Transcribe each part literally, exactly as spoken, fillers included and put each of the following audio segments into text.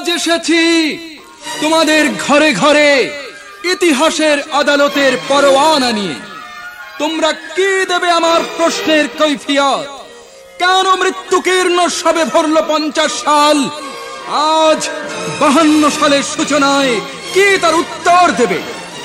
আজ এসেছি তোমাদের ঘরে ঘরে ইতিহাসের আদালতের পরোয়ানা নিয়ে। তোমরা কি দেবে আমার প্রশ্নের কৈফিয়ত? কেন মৃত্যুকীর্ণ সবে ভরল পঞ্চাশ সাল? আজ বাহান্ন সালের সূচনায় কি তার উত্তর দেবে?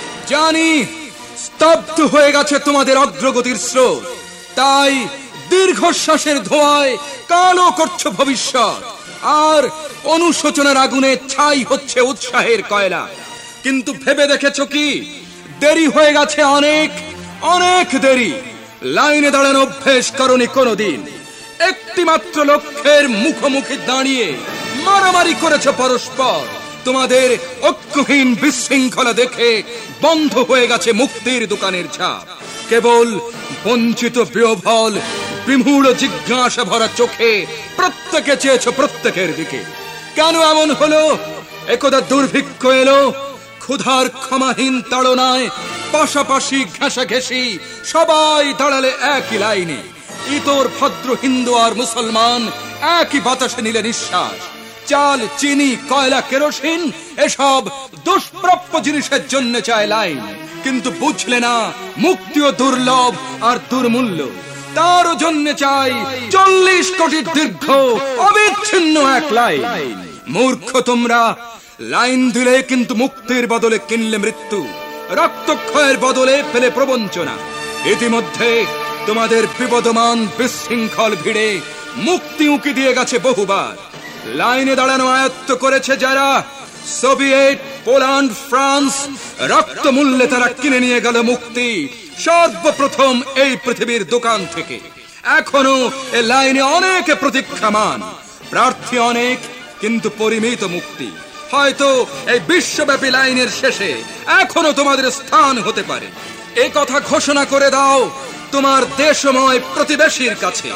জানি স্তব্ধ হয়ে গেছে তোমাদের অগ্রগতির স্রোত, তাই দীর্ঘশ্বাসের ধোঁয়ায় কালো করছো ভবিষ্যৎ, আর অনুশোচনার আগুনে ছাই হচ্ছে উৎসাহের কয়লা। কিন্তু ভেবে দেখেছো কি দেরি হয়ে গেছে? অনেক অনেক দেরি। লাইনে দাঁড়ানো অভ্যেস করনি কোনোদিন। একটি মাত্র লক্ষ্যের মুখোমুখি দাঁড়িয়ে মারামারি করেছে পরস্পর। তোমাদের ঐক্যহীন বিশৃঙ্খলা দেখে বন্ধ হয়ে গেছে মুক্তির দোকানের ঝাঁপ। কেবল বঞ্চিত বিহ্বল বিমূঢ় জিজ্ঞাসা ভরা চোখে প্রত্যেকে চেয়েছো প্রত্যেকের দিকে। কেন এমন হলো? একদা দুর্ভিক্ষ এলো, ক্ষুধার ক্ষমাহীন তাড়নায় পাশাপাশি ঘেঁষাঘেঁষি সবাই দাঁড়ালে একই লাইনে। ইতর ভদ্র হিন্দু আর মুসলমান একই বাতাসে নিলে নিঃশ্বাস। চাল, চিনি, কয়লা, কেরোসিন এসব দুষ্প্রাপ্য জিনিসের জন্য চায় লাইন। কিন্তু বুঝলে না মুক্তিও দুর্লভ আর দুর্মূল্য। তারও জন্য চাই চল্লিশ কোটির দীর্ঘ অবিচ্ছিন্ন এক লাইন। মূর্খ তোমরা! লাইন দিলে কিন্তু মুক্তির বদলে কিনলে মৃত্যু, রক্তক্ষয়ের বদলে পেলে প্রবঞ্চনা। ইতিমধ্যে তোমাদের বিবদমান বিশৃঙ্খল ভিড়ে মুক্তি উঁকি দিয়ে গেছে বহুবার। লাইনে দাঁড়ানো আয়ত্ত করেছে যারা, সোভিয়েত, পোল্যান্ড, ফ্রান্স, রক্ত মূল্যে তারা কিনে নিয়ে গেল মুক্তি সর্বপ্রথম এই পৃথিবীর দোকান থেকে। এখনো এ লাইনে অনেকে প্রতীক্ষামান, প্রার্থী অনেক, কিন্তু পরিমিত মুক্তি। হয়তো এই বিশ্বব্যাপী লাইনের শেষে এখনো তোমাদের স্থান হতে পারে। এই কথা ঘোষণা করে দাও তোমার দেশময় প্রতিবেশীর কাছে।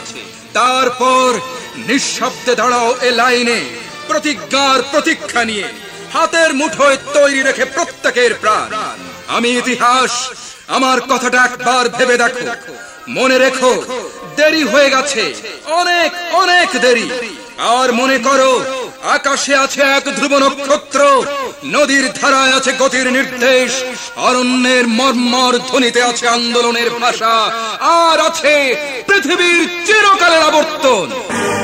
তারপর নিঃশব্দে দাঁড়াও এ লাইনে প্রতিজ্ঞার প্রতীক্ষা নিয়ে, হাতের মুঠোয় তৈরি রেখে প্রত্যেকের প্রাণ। আমি ইতিহাস, আমার কথাটা একবার ভেবে দেখো, মনে রেখো দেরি হয়ে গেছে, অনেক অনেক দেরি। আর মনে করো আকাশে আছে এক ধ্রুব নক্ষত্র, নদীর ধারায় আছে গতির নির্দেশ, অরণ্যের মর্মর ধ্বনিতে আছে আন্দোলনের ভাষা, আর আছে পৃথিবীর চিরকালের আবর্তন।